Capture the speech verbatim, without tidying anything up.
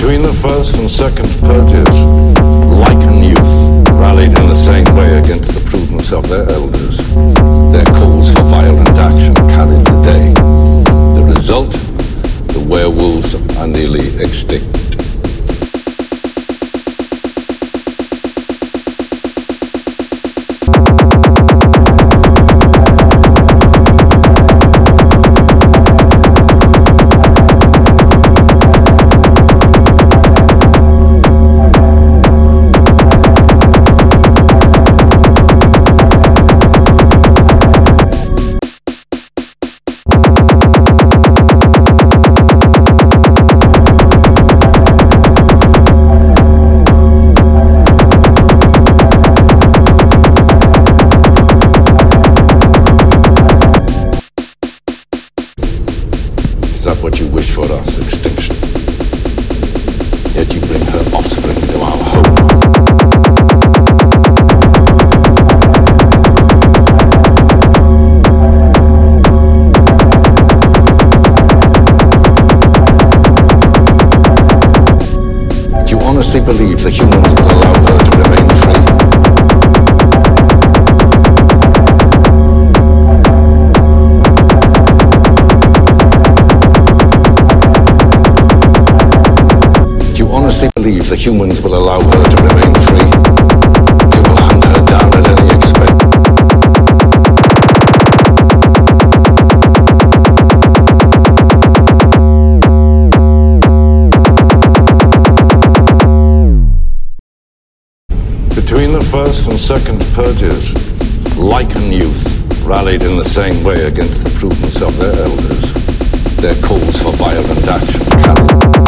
Between the first and second purges, Lycan youth rallied in the same way against the prudence of their elders. Their calls for violent action carried the day. The result? The werewolves are nearly extinct. Is that what you wish for us, extinction? Yet you bring her offspring to our home. Do you honestly believe the humans will allow her to remain free? Honestly believe the humans will allow her to remain free. They will hunt her down at any expense. Between the first and second purges, Lycan youth rallied in the same way against the prudence of their elders. Their calls for violent action carried